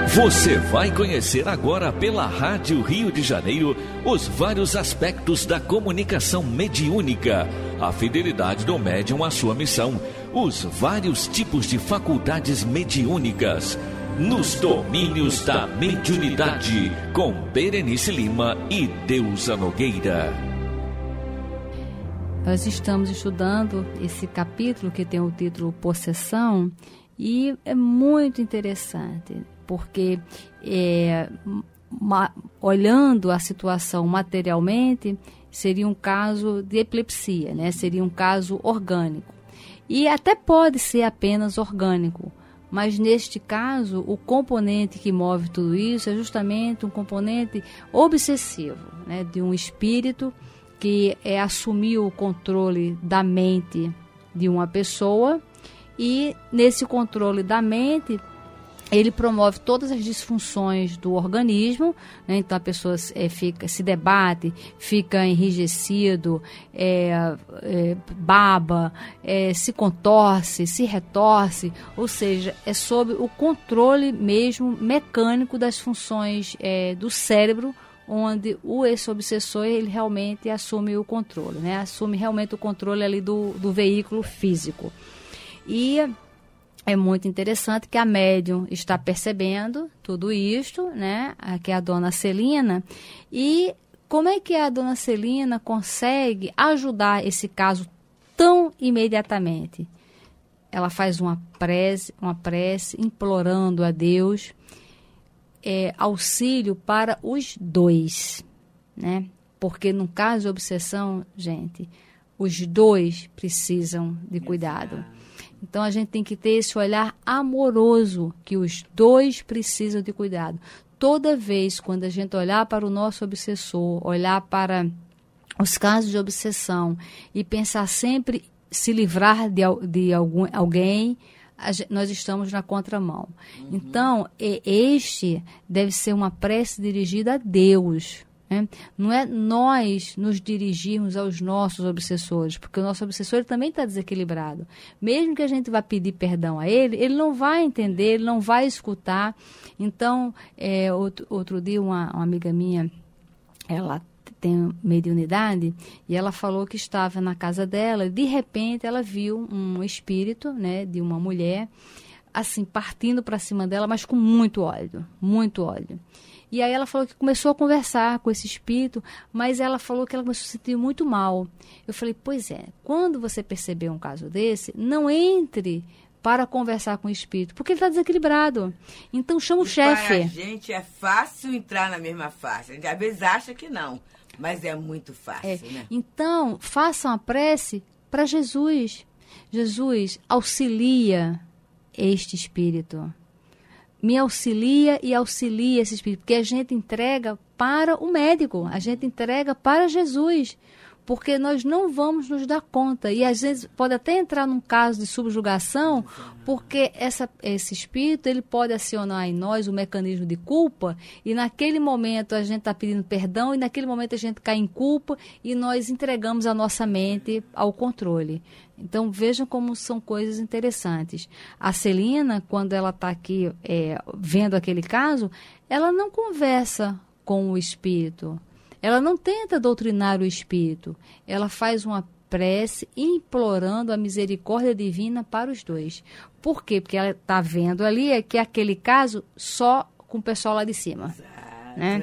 Você vai conhecer agora pela Rádio Rio de Janeiro os vários aspectos da comunicação mediúnica, a fidelidade do médium à sua missão, os vários tipos de faculdades mediúnicas, nos domínios da mediunidade, com Berenice Lima e Deusa Nogueira. Nós estamos estudando esse capítulo que tem o título Possessão e é muito interessante, porque olhando a situação materialmente, seria um caso de epilepsia, né? Seria um caso orgânico. E até pode ser apenas orgânico, mas neste caso, o componente que move tudo isso é justamente um componente obsessivo, né? De um espírito que assumiu o controle da mente de uma pessoa, e nesse controle da mente ele promove todas as disfunções do organismo, né? Então a pessoa se debate, fica enrijecido, baba, se contorce, se retorce, ou seja, é sob o controle mesmo mecânico das funções do cérebro, onde esse obsessor ele realmente assume o controle, né? Assume realmente o controle ali do veículo físico. E é muito interessante que a médium está percebendo tudo isto, né? Que é a dona Celina. E como é que a dona Celina consegue ajudar esse caso tão imediatamente? Ela faz uma prece implorando a Deus auxílio para os dois, né? Porque no caso de obsessão, gente, os dois precisam de cuidado. Então a gente tem que ter esse olhar amoroso, que os dois precisam de cuidado. Toda vez quando a gente olhar para o nosso obsessor, olhar para os casos de obsessão e pensar sempre se livrar de alguém, nós estamos na contramão. Então, este deve ser uma prece dirigida a Deus, né? Não é nós nos dirigirmos aos nossos obsessores, porque o nosso obsessor também está desequilibrado. Mesmo que a gente vá pedir perdão a ele, ele não vai entender, ele não vai escutar. Então, outro dia, uma amiga minha, ela tem mediunidade, e ela falou que estava na casa dela, e de repente ela viu um espírito, né, de uma mulher, assim, partindo para cima dela, mas com muito ódio, muito ódio. E aí ela falou que começou a conversar com esse espírito, mas ela falou que ela começou a se sentir muito mal. Eu falei, pois é, quando você perceber um caso desse, não entre para conversar com o espírito, porque ele está desequilibrado. Então chama o chefe. Para a gente é fácil entrar na mesma faixa. A gente às vezes acha que não, mas é muito fácil, né? Então, faça uma prece para Jesus. Jesus, auxilia este espírito. Me auxilia e auxilia esse espírito, porque a gente entrega para o médico, a gente entrega para Jesus, porque nós não vamos nos dar conta, e às vezes pode até entrar num caso de subjugação, porque esse espírito ele pode acionar em nós o mecanismo de culpa, e naquele momento a gente está pedindo perdão, e naquele momento a gente cai em culpa, e nós entregamos a nossa mente ao controle. Então, vejam como são coisas interessantes. A Celina, quando ela está aqui vendo aquele caso, ela não conversa com o espírito. Ela não tenta doutrinar o espírito. Ela faz uma prece implorando a misericórdia divina para os dois. Por quê? Porque ela está vendo ali que aquele caso só com o pessoal lá de cima. Né?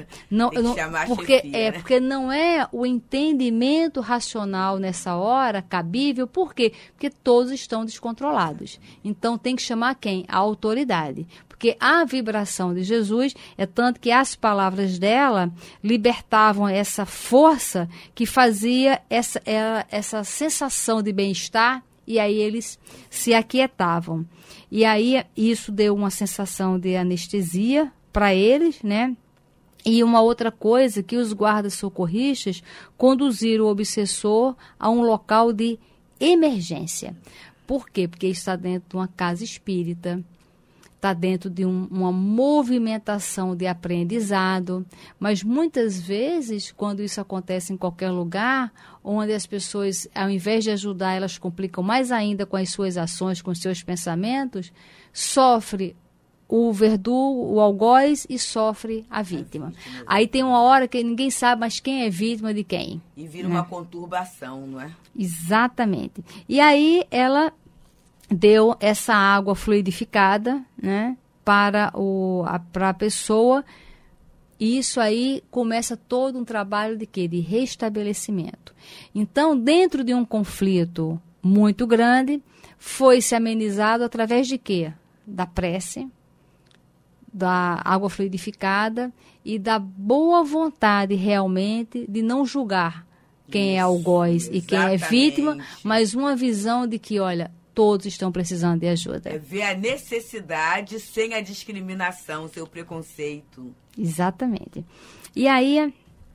Porque não é o entendimento racional nessa hora cabível. Por quê? Porque todos estão descontrolados. Então tem que chamar quem? A autoridade. Porque a vibração de Jesus é tanto que as palavras dela libertavam essa força que fazia essa sensação de bem-estar, e aí eles se aquietavam. E aí isso deu uma sensação de anestesia para eles, né? E uma outra coisa, que os guardas socorristas conduziram o obsessor a um local de emergência. Por quê? Porque está dentro de uma casa espírita, está dentro de uma movimentação de aprendizado, mas muitas vezes, quando isso acontece em qualquer lugar, onde as pessoas, ao invés de ajudar, elas complicam mais ainda com as suas ações, com os seus pensamentos, sofre o verdugo, o algoz, e sofre a vítima. Aí tem uma hora que ninguém sabe mais quem é vítima de quem. E vira uma conturbação, não é? Exatamente. E aí ela deu essa água fluidificada, né, para a pessoa. E isso aí começa todo um trabalho de quê? De restabelecimento. Então, dentro de um conflito muito grande, foi se amenizado através de quê? Da prece, da água fluidificada e da boa vontade realmente de não julgar quem é algoz e quem é vítima, mas uma visão de que, olha, todos estão precisando de ajuda. É ver a necessidade sem a discriminação, sem o preconceito. Exatamente. E aí,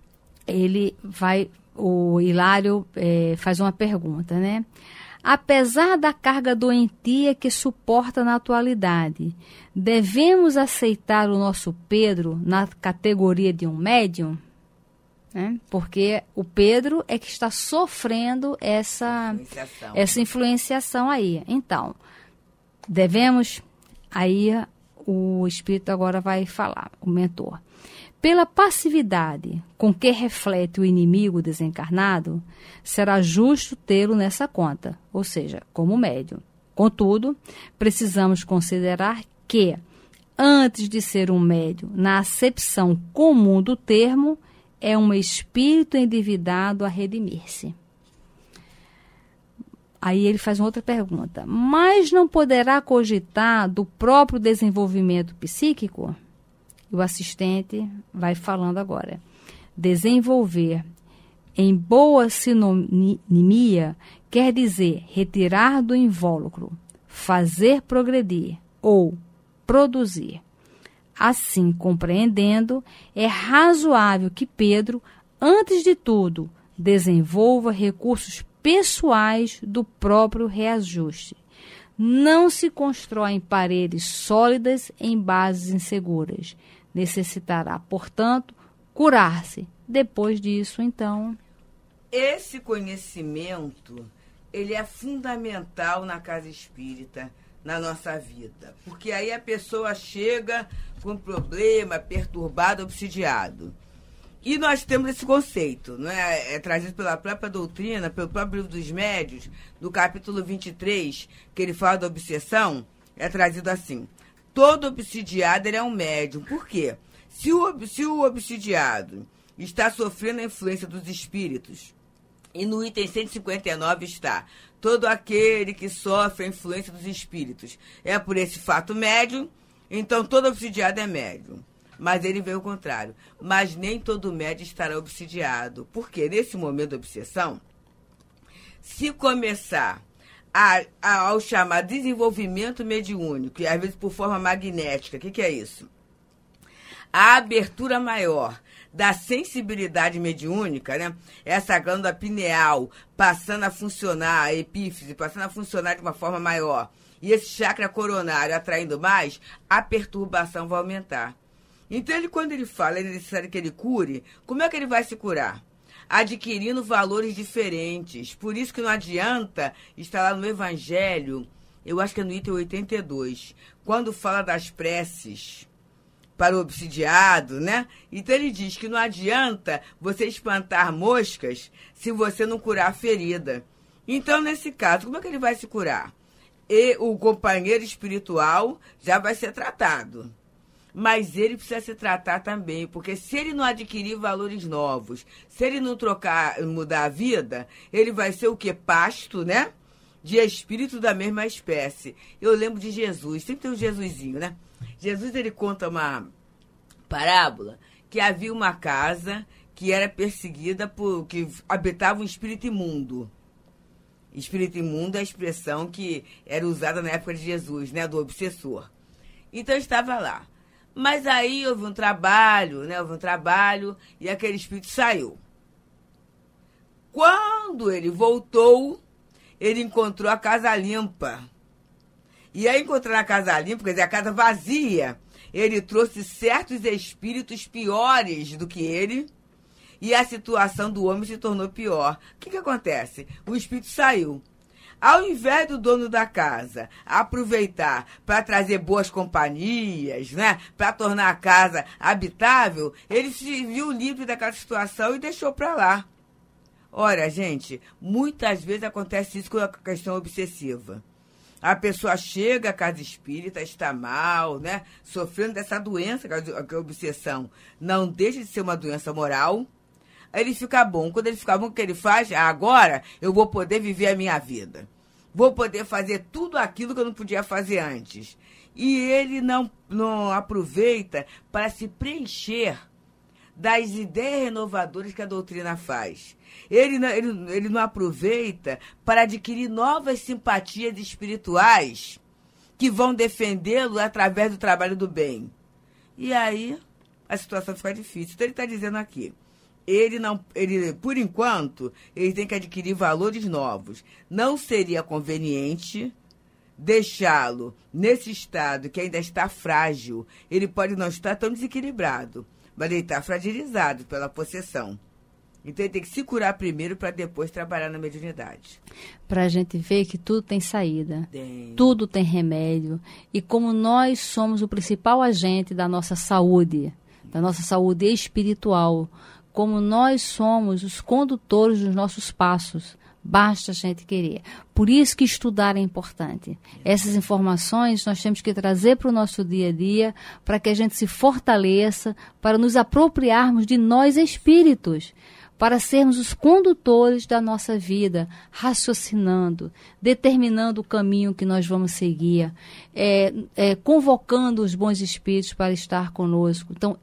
o Hilário faz uma pergunta, né? Apesar da carga doentia que suporta na atualidade, devemos aceitar o nosso Pedro na categoria de um médium? Né? Porque o Pedro é que está sofrendo essa influenciação aí. Então, devemos... Aí o Espírito agora vai falar, o mentor. Pela passividade com que reflete o inimigo desencarnado, será justo tê-lo nessa conta, ou seja, como médium. Contudo, precisamos considerar que, antes de ser um médium, na acepção comum do termo, é um espírito endividado a redimir-se. Aí ele faz uma outra pergunta. Mas não poderá cogitar do próprio desenvolvimento psíquico? O assistente vai falando agora. Desenvolver em boa sinonimia quer dizer retirar do invólucro, fazer progredir ou produzir. Assim, compreendendo, é razoável que Pedro, antes de tudo, desenvolva recursos pessoais do próprio reajuste. Não se constroem paredes sólidas em bases inseguras. Necessitará, portanto, curar-se. Depois disso, então... Esse conhecimento, ele é fundamental na casa espírita, na nossa vida. Porque aí a pessoa chega com problema, perturbado, obsidiado. E nós temos esse conceito, não é? É trazido pela própria doutrina, pelo próprio livro dos médios, no capítulo 23, que ele fala da obsessão, é trazido assim. Todo obsidiado ele é um médium. Por quê? Se o obsidiado está sofrendo a influência dos espíritos, e no item 159 está, todo aquele que sofre a influência dos espíritos é por esse fato médium, então todo obsidiado é médium. Mas ele veio o contrário. Mas nem todo médium estará obsidiado. Porque nesse momento da obsessão, se começar ao chamar desenvolvimento mediúnico, e às vezes por forma magnética, o que é isso? A abertura maior da sensibilidade mediúnica, né? Essa glândula pineal passando a funcionar, a epífise passando a funcionar de uma forma maior, e esse chakra coronário atraindo mais, a perturbação vai aumentar. Então, quando ele fala, é necessário que ele cure, como é que ele vai se curar? Adquirindo valores diferentes. Por isso que não adianta estar lá no Evangelho, eu acho que é no item 82, quando fala das preces para o obsidiado, né? Então ele diz que não adianta você espantar moscas se você não curar a ferida. Então, nesse caso, como é que ele vai se curar? E o companheiro espiritual já vai ser tratado. Mas ele precisa se tratar também, porque se ele não adquirir valores novos, se ele não mudar a vida, ele vai ser o quê? Pasto, né? De espírito da mesma espécie. Eu lembro de Jesus, sempre tem um Jesusinho, né? Jesus, ele conta uma parábola que havia uma casa que era perseguida que habitava um espírito imundo. Espírito imundo é a expressão que era usada na época de Jesus, né? Do obsessor. Então, estava lá. Mas aí houve um trabalho, né? E aquele espírito saiu. Quando ele voltou, ele encontrou a casa limpa. E aí, encontrando a casa limpa, quer dizer, a casa vazia, ele trouxe certos espíritos piores do que ele, e a situação do homem se tornou pior. O que acontece? O espírito saiu. Ao invés do dono da casa aproveitar para trazer boas companhias, né, para tornar a casa habitável, ele se viu livre daquela situação e deixou para lá. Olha, gente, muitas vezes acontece isso com a questão obsessiva. A pessoa chega à casa espírita, está mal, né, sofrendo dessa doença, que é a obsessão não deixa de ser uma doença moral. Aí ele fica bom. Quando ele fica bom, o que ele faz? Agora eu vou poder viver a minha vida. Vou poder fazer tudo aquilo que eu não podia fazer antes. E ele não aproveita para se preencher das ideias renovadoras que a doutrina faz. Ele não aproveita para adquirir novas simpatias espirituais que vão defendê-lo através do trabalho do bem. E aí a situação fica difícil. Então ele está dizendo aqui, por enquanto, ele tem que adquirir valores novos. Não seria conveniente deixá-lo nesse estado que ainda está frágil. Ele pode não estar tão desequilibrado, mas ele está fragilizado pela possessão. Então ele tem que se curar primeiro para depois trabalhar na mediunidade. Para a gente ver que tudo tem saída, Tem. Tudo tem remédio. E como nós somos o principal agente da nossa saúde espiritual, como nós somos os condutores dos nossos passos, basta a gente querer. Por isso que estudar é importante. Essas informações nós temos que trazer para o nosso dia a dia, para que a gente se fortaleça, para nos apropriarmos de nós espíritos, para sermos os condutores da nossa vida, raciocinando, determinando o caminho que nós vamos seguir, convocando os bons espíritos para estar conosco. Então,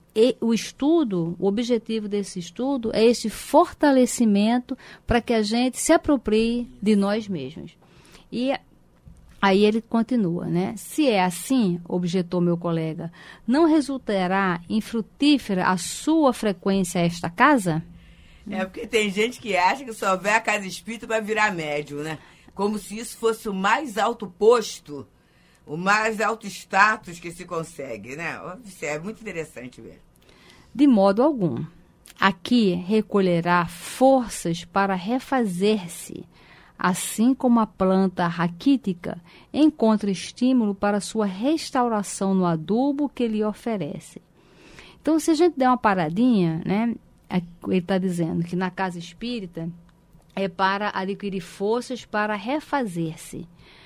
o objetivo desse estudo é esse fortalecimento para que a gente se aproprie de nós mesmos. E aí ele continua, né? Se é assim, objetou meu colega, não resultará infrutífera a sua frequência a esta casa? É porque tem gente que acha que só vai à casa espírita para virar médium, né? Como se isso fosse o mais alto posto, o mais alto status que se consegue, né? Isso é muito interessante ver. De modo algum. Aqui recolherá forças para refazer-se, assim como a planta raquítica encontra estímulo para sua restauração no adubo que lhe oferece. Então, se a gente der uma paradinha, né? Ele está dizendo que na casa espírita é para adquirir forças para refazer-se.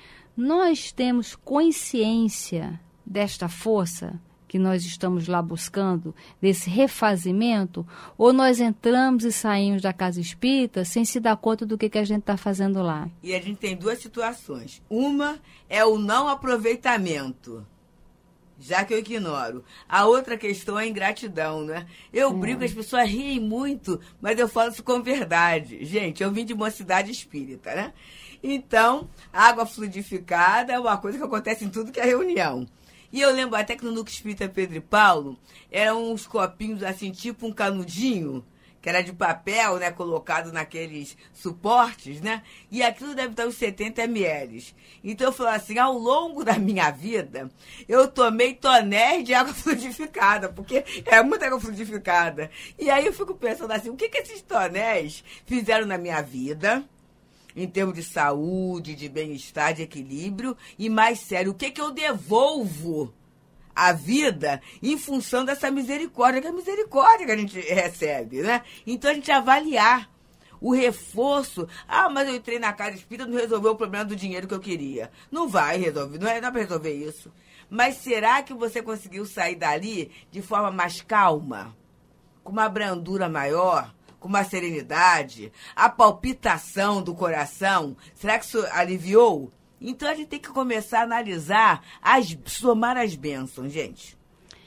Nós temos consciência desta força que nós estamos lá buscando, desse refazimento, ou nós entramos e saímos da casa espírita sem se dar conta do que a gente está fazendo lá? E a gente tem duas situações. Uma é o não aproveitamento, já que eu ignoro. A outra questão é a ingratidão, né? Eu brinco, as pessoas riem muito, mas eu falo isso com verdade. Gente, eu vim de uma cidade espírita, né? Então, água fluidificada é uma coisa que acontece em tudo que é reunião. E eu lembro até que no Núcleo Espírita Pedro e Paulo, eram uns copinhos assim, tipo um canudinho, que era de papel, né, colocado naqueles suportes, né? E aquilo deve estar uns 70 ml. Então eu falo assim, ao longo da minha vida, eu tomei tonéis de água fluidificada, porque é muita água fluidificada. E aí eu fico pensando assim, o que esses tonéis fizeram na minha vida, em termos de saúde, de bem-estar, de equilíbrio, e mais sério, o que eu devolvo a vida em função dessa misericórdia, que é a misericórdia que a gente recebe, né? Então, a gente avaliar o reforço. Ah, mas eu entrei na casa espírita, não resolveu o problema do dinheiro que eu queria. Não vai resolver, não dá para resolver isso. Mas será que você conseguiu sair dali de forma mais calma, com uma brandura maior, com uma serenidade, a palpitação do coração? Será que isso aliviou? Então, a gente tem que começar a analisar, somar as bênçãos, gente.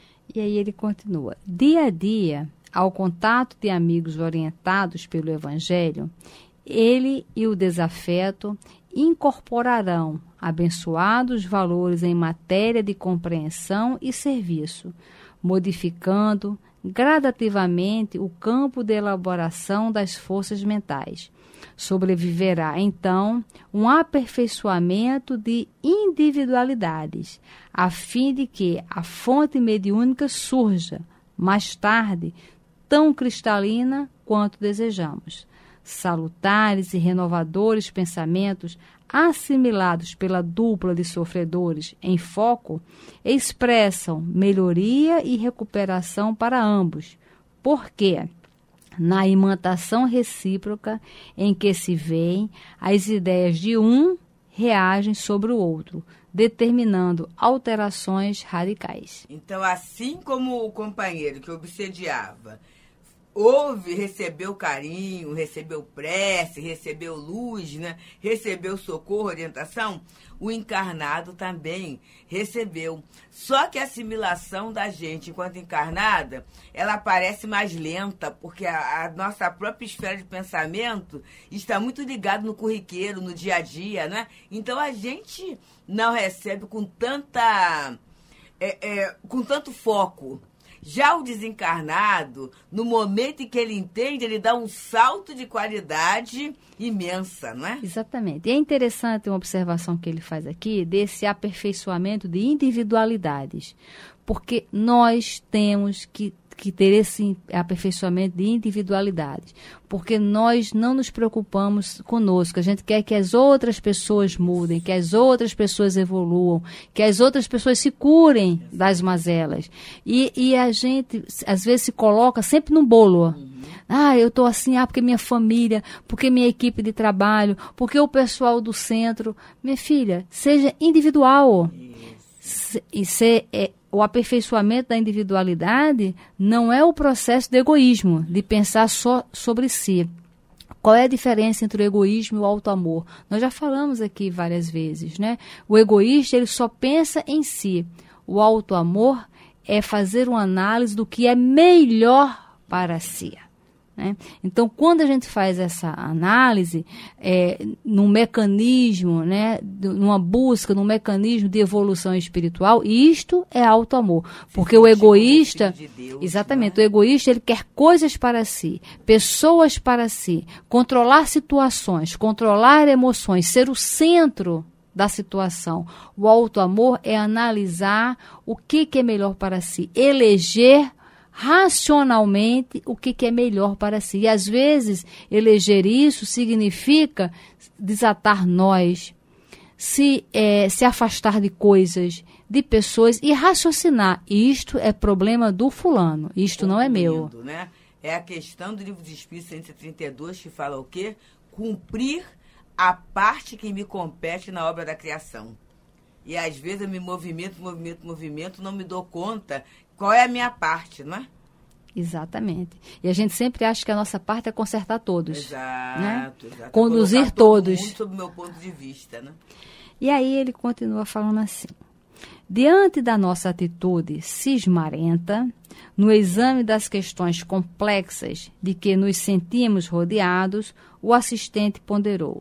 E aí ele continua. Dia a dia, ao contato de amigos orientados pelo Evangelho, ele e o desafeto incorporarão abençoados valores em matéria de compreensão e serviço, modificando gradativamente o campo de elaboração das forças mentais. Sobreviverá, então, um aperfeiçoamento de individualidades, a fim de que a fonte mediúnica surja, mais tarde, tão cristalina quanto desejamos. salutares e renovadores pensamentos assimilados pela dupla de sofredores em foco, expressam melhoria e recuperação para ambos, porque na imantação recíproca em que se veem, as ideias de um reagem sobre o outro, determinando alterações radicais. Então, assim como o companheiro que obsediava recebeu carinho, recebeu prece, recebeu luz, né? Recebeu socorro, orientação, o encarnado também recebeu. Só que a assimilação da gente enquanto encarnada, ela parece mais lenta, porque a nossa própria esfera de pensamento está muito ligada no corriqueiro, no dia a dia, né? Então a gente não recebe com tanto foco. Já o desencarnado, no momento em que ele entende, ele dá um salto de qualidade imensa, não é? Exatamente. E é interessante uma observação que ele faz aqui desse aperfeiçoamento de individualidades, porque nós temos que ter esse aperfeiçoamento de individualidades, porque nós não nos preocupamos conosco, a gente quer que as outras pessoas mudem, que as outras pessoas evoluam, que as outras pessoas se curem das mazelas, e a gente às vezes se coloca sempre num bolo. Eu estou assim, porque minha família, porque minha equipe de trabalho, porque o pessoal do centro. Minha filha, seja individual. O aperfeiçoamento da individualidade não é o processo de egoísmo, de pensar só sobre si. Qual é a diferença entre o egoísmo e o auto-amor? Nós já falamos aqui várias vezes, né? O egoísta, ele só pensa em si. O auto-amor é fazer uma análise do que é melhor para si. Né? Então, quando a gente faz essa análise, num mecanismo, né, numa busca, num mecanismo de evolução espiritual, isto é auto-amor. Porque o egoísta, exatamente, o egoísta, ele quer coisas para si, pessoas para si, controlar situações, controlar emoções, ser o centro da situação. O auto-amor é analisar o que é melhor para si, eleger racionalmente o que é melhor para si. E às vezes eleger isso significa desatar nós, se afastar de coisas, de pessoas e raciocinar. Isto é problema do fulano, isto não é meu. Né? É a questão do Livro dos Espíritos 132 que fala o quê? Cumprir a parte que me compete na obra da criação. E às vezes eu me movimento, não me dou conta qual é a minha parte, não é? Exatamente. E a gente sempre acha que a nossa parte é consertar todos. Exato, né? Exato. Conduzir todos. Muito sob o meu ponto de vista, né? E aí ele continua falando assim. Diante da nossa atitude cismarenta, no exame das questões complexas de que nos sentimos rodeados, o assistente ponderou.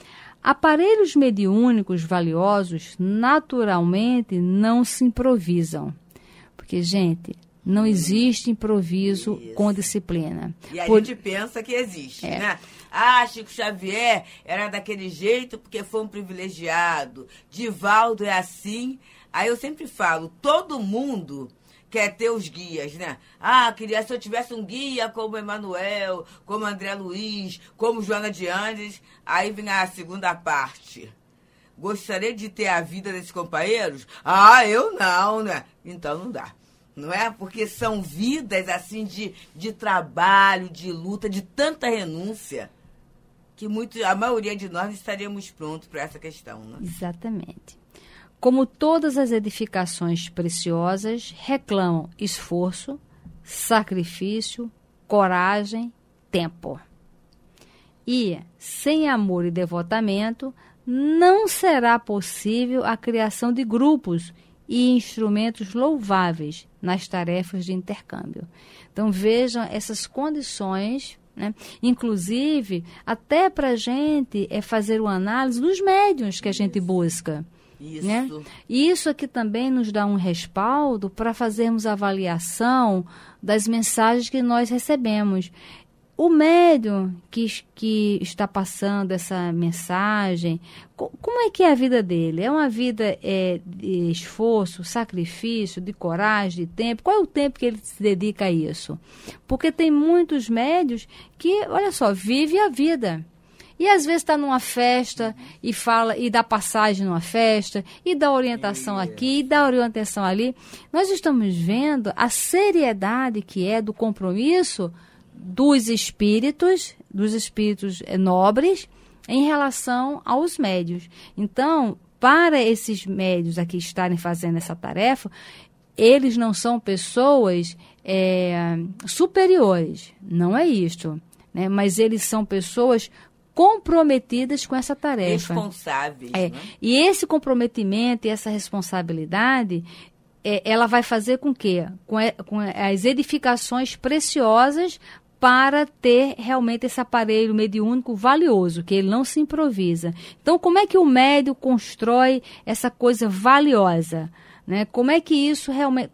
Aparelhos mediúnicos valiosos naturalmente não se improvisam. Porque, gente, não existe improviso com disciplina. E a gente pensa que existe, né? Chico Xavier era daquele jeito porque foi um privilegiado. Divaldo é assim. Aí eu sempre falo, todo mundo quer ter os guias, né? Queria se eu tivesse um guia como Emanuel, como André Luiz, como Joana de Andes. Aí vem a segunda parte. Gostaria de ter a vida desses companheiros? Eu não, né? Então não dá. Não é? Porque são vidas assim de trabalho, de luta, de tanta renúncia, que a maioria de nós estaríamos prontos para essa questão. Né? Exatamente. Como todas as edificações preciosas, reclamam esforço, sacrifício, coragem, tempo. E, sem amor e devotamento, não será possível a criação de grupos e instrumentos louváveis nas tarefas de intercâmbio. Então, vejam essas condições, né? Inclusive, até para a gente fazer uma análise dos médiuns que a gente busca. Isso. Né? Isso aqui também nos dá um respaldo para fazermos a avaliação das mensagens que nós recebemos. o médium que está passando essa mensagem, como é que é a vida dele? É uma vida de esforço, sacrifício, de coragem, de tempo? Qual é o tempo que ele se dedica a isso? Porque tem muitos médiuns que, olha só, vive a vida. E às vezes está numa festa e fala, e dá passagem numa festa, e dá orientação aqui, e dá orientação ali. Nós estamos vendo a seriedade que é do compromisso dos espíritos nobres em relação aos médios. Então, para esses médios aqui estarem fazendo essa tarefa, eles não são pessoas superiores, não é isto, né? Mas eles são pessoas comprometidas com essa tarefa. Responsáveis. Né? E esse comprometimento e essa responsabilidade, ela vai fazer com que, com as edificações preciosas para ter realmente esse aparelho mediúnico valioso, que ele não se improvisa. Então, como é que o médium constrói essa coisa valiosa? Né? Como é que isso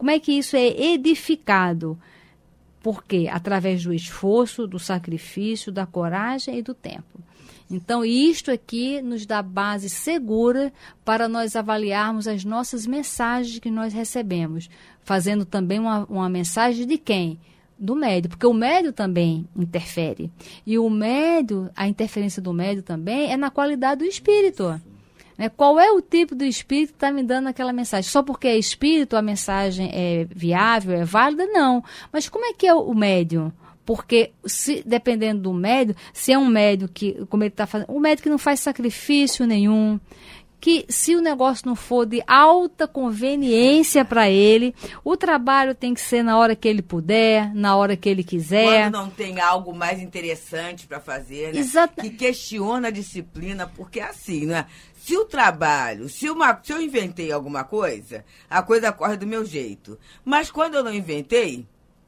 é edificado? Por quê? Através do esforço, do sacrifício, da coragem e do tempo. Então, isto aqui nos dá base segura para nós avaliarmos as nossas mensagens que nós recebemos, fazendo também uma mensagem de quem? Do médium, porque o médium também interfere. E o médium, a interferência do médium também é na qualidade do espírito. Né? Qual é o tipo do espírito que está me dando aquela mensagem? Só porque é espírito a mensagem é viável, é válida? Não. Mas como é que é o médium? Porque, dependendo do médium, se é um médium que, como ele está fazendo, um médium que não faz sacrifício nenhum, que se o negócio não for de alta conveniência para ele, o trabalho tem que ser na hora que ele puder, na hora que ele quiser. Quando não tem algo mais interessante para fazer, né? Exato. Que questiona a disciplina, porque é assim, né? Se o trabalho, se eu inventei alguma coisa, a coisa corre do meu jeito. Mas quando eu não inventei,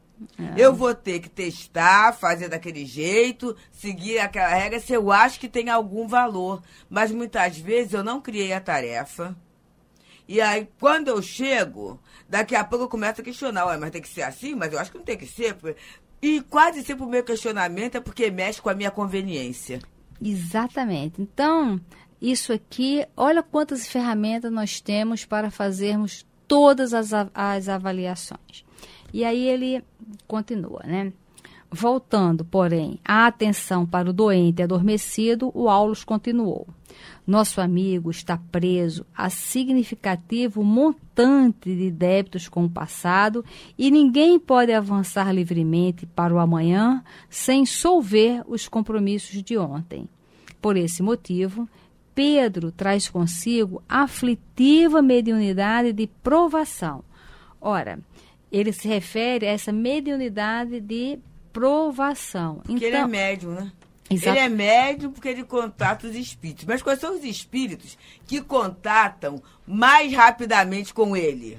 eu vou ter que testar, fazer daquele jeito, seguir aquela regra, se eu acho que tem algum valor. Mas muitas vezes eu não criei a tarefa. E aí, quando eu chego, daqui a pouco eu começo a questionar. Ué, mas tem que ser assim? Mas eu acho que não tem que ser. E quase sempre o meu questionamento é porque mexe com a minha conveniência. Exatamente. Então, isso aqui, olha quantas ferramentas nós temos para fazermos todas as avaliações. E aí ele continua, né? Voltando, porém, a atenção para o doente adormecido, o Aulus continuou. Nosso amigo está preso a significativo montante de débitos com o passado e ninguém pode avançar livremente para o amanhã sem solver os compromissos de ontem. Por esse motivo, Pedro traz consigo aflitiva mediunidade de provação. Ora, ele se refere a essa mediunidade de provação. Porque ele é médium, né? Exato. Ele é médium porque ele contata os espíritos. Mas quais são os espíritos que contatam mais rapidamente com ele?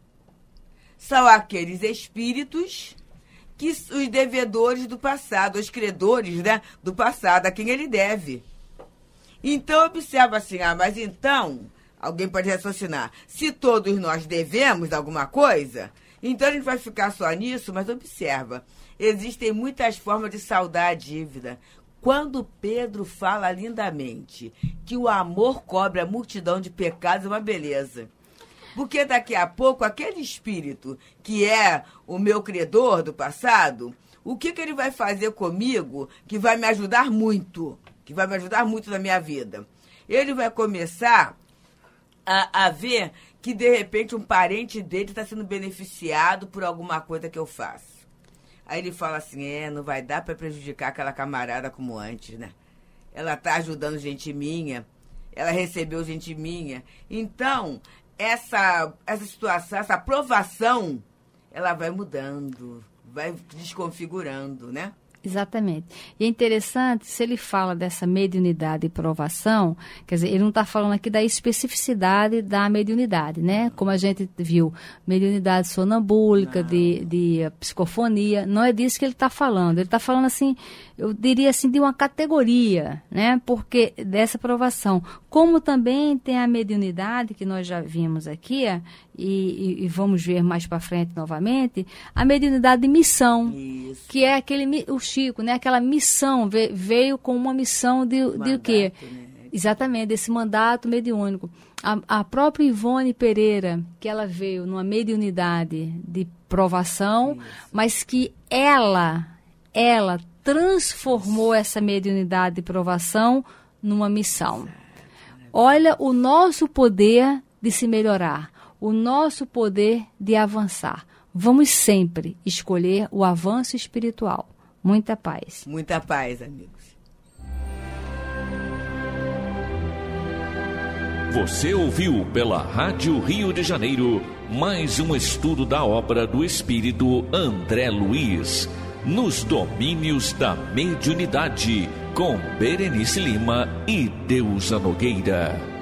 São aqueles espíritos que os devedores do passado, os credores, né, do passado, a quem ele deve. Então, observa assim, mas então, alguém pode raciocinar, se todos nós devemos alguma coisa, então a gente vai ficar só nisso, mas observa, existem muitas formas de saldar a dívida. Quando Pedro fala lindamente que o amor cobre a multidão de pecados, é uma beleza. Porque daqui a pouco, aquele espírito que é o meu credor do passado, o que ele vai fazer comigo que vai me ajudar muito? Que vai me ajudar muito na minha vida. Ele vai começar a ver que, de repente, um parente dele está sendo beneficiado por alguma coisa que eu faço. Aí ele fala assim, não vai dar para prejudicar aquela camarada como antes, né? Ela está ajudando gente minha, ela recebeu gente minha. Então, essa situação, essa aprovação, ela vai mudando, vai desconfigurando, né? Exatamente. E é interessante, se ele fala dessa mediunidade e provação, quer dizer, ele não está falando aqui da especificidade da mediunidade, né? Como a gente viu, mediunidade sonambúlica, de psicofonia, não é disso que ele está falando. Ele está falando assim, eu diria assim, de uma categoria, né? Porque dessa provação. Como também tem a mediunidade, que nós já vimos aqui, e vamos ver mais para frente novamente, a mediunidade de missão. Isso. Que é os Chico, né? Aquela missão, veio com uma missão de o quê? Né? Exatamente, desse mandato mediúnico. A própria Ivone Pereira, que ela veio numa mediunidade de provação, mas que ela transformou essa mediunidade de provação numa missão. Olha o nosso poder de se melhorar, o nosso poder de avançar. Vamos sempre escolher o avanço espiritual. Muita paz. Muita paz, amigos. Você ouviu pela Rádio Rio de Janeiro mais um estudo da obra do espírito André Luiz, Nos Domínios da Mediunidade, com Berenice Lima e Deusa Nogueira.